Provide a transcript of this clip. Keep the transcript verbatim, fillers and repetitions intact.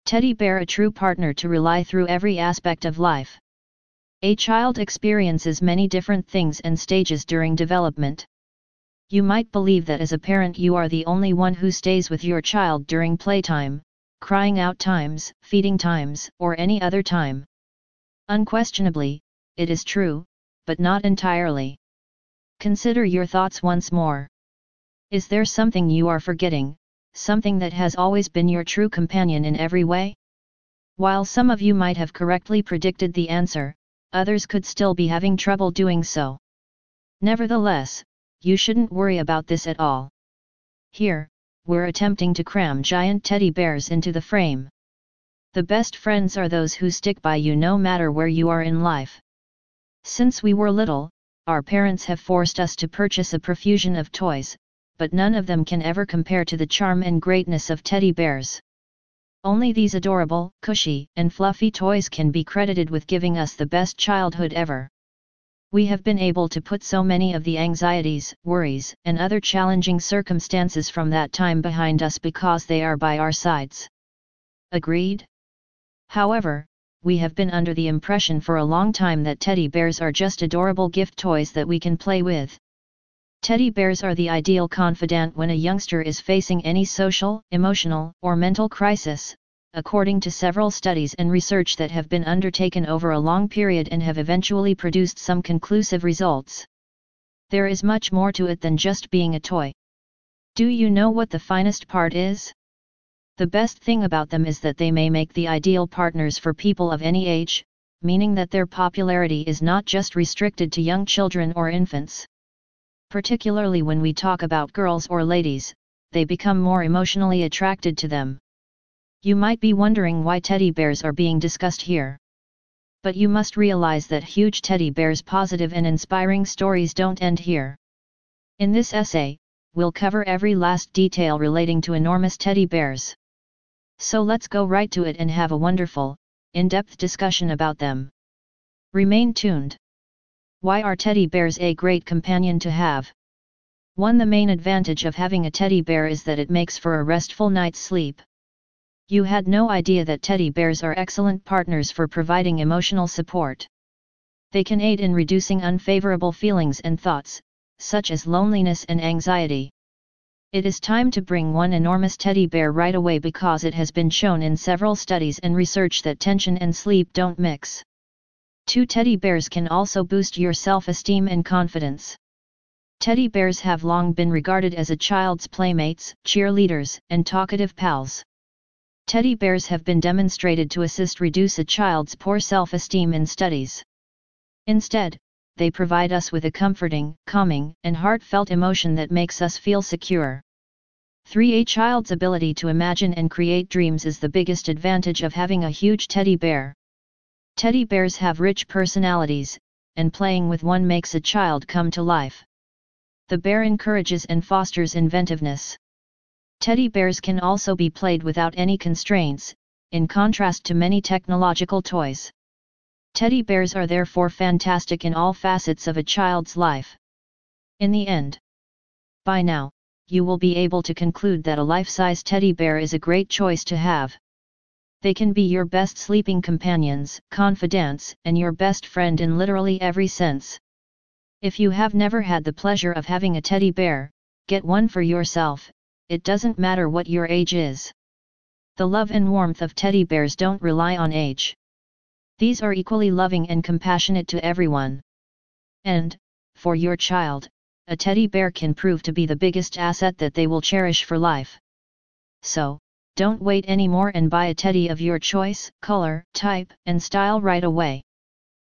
Teddy bear, a true partner to rely through every aspect of life. A child experiences many different things and stages during development. You might believe that as a parent you are the only one who stays with your child during playtime, crying out times, feeding times, or any other time. Unquestionably, it is true, but not entirely. Consider your thoughts once more. Is there something you are forgetting, something that has always been your true companion in every way? While some of you might have correctly predicted the answer, others could still be having trouble doing so. Nevertheless, you shouldn't worry about this at all. Here, we're attempting to cram giant teddy bears into the frame. The best friends are those who stick by you no matter where you are in life. Since we were little, our parents have forced us to purchase a profusion of toys, but none of them can ever compare to the charm and greatness of teddy bears. Only these adorable, cushy, and fluffy toys can be credited with giving us the best childhood ever. We have been able to put so many of the anxieties, worries, and other challenging circumstances from that time behind us because they are by our sides. Agreed? However, we have been under the impression for a long time that teddy bears are just adorable gift toys that we can play with. Teddy bears are the ideal confidant when a youngster is facing any social, emotional, or mental crisis, according to several studies and research that have been undertaken over a long period and have eventually produced some conclusive results. There is much more to it than just being a toy. Do you know what the finest part is? The best thing about them is that they may make the ideal partners for people of any age, meaning that their popularity is not just restricted to young children or infants. Particularly when we talk about girls or ladies, they become more emotionally attracted to them. You might be wondering why teddy bears are being discussed here. But you must realize that huge teddy bears' positive and inspiring stories don't end here. In this essay, we'll cover every last detail relating to enormous teddy bears. So let's go right to it and have a wonderful, in-depth discussion about them. Remain tuned. Why are teddy bears a great companion to have? one The main advantage of having a teddy bear is that it makes for a restful night's sleep. You had no idea that teddy bears are excellent partners for providing emotional support. They can aid in reducing unfavorable feelings and thoughts, such as loneliness and anxiety. It is time to bring one enormous teddy bear right away because it has been shown in several studies and research that tension and sleep don't mix. Two teddy bears can also boost your self-esteem and confidence. Teddy bears have long been regarded as a child's playmates, cheerleaders, and talkative pals. Teddy bears have been demonstrated to assist reduce a child's poor self-esteem in studies. Instead, they provide us with a comforting, calming, and heartfelt emotion that makes us feel secure. three A child's ability to imagine and create dreams is the biggest advantage of having a huge teddy bear. Teddy bears have rich personalities, and playing with one makes a child come to life. The bear encourages and fosters inventiveness. Teddy bears can also be played without any constraints, in contrast to many technological toys. Teddy bears are therefore fantastic in all facets of a child's life. In the end, by now, you will be able to conclude that a life-size teddy bear is a great choice to have. They can be your best sleeping companions, confidants, and your best friend in literally every sense. If you have never had the pleasure of having a teddy bear, get one for yourself. It doesn't matter what your age is. The love and warmth of teddy bears don't rely on age. These are equally loving and compassionate to everyone. And, for your child, a teddy bear can prove to be the biggest asset that they will cherish for life. So, don't wait anymore and buy a teddy of your choice, color, type, and style right away.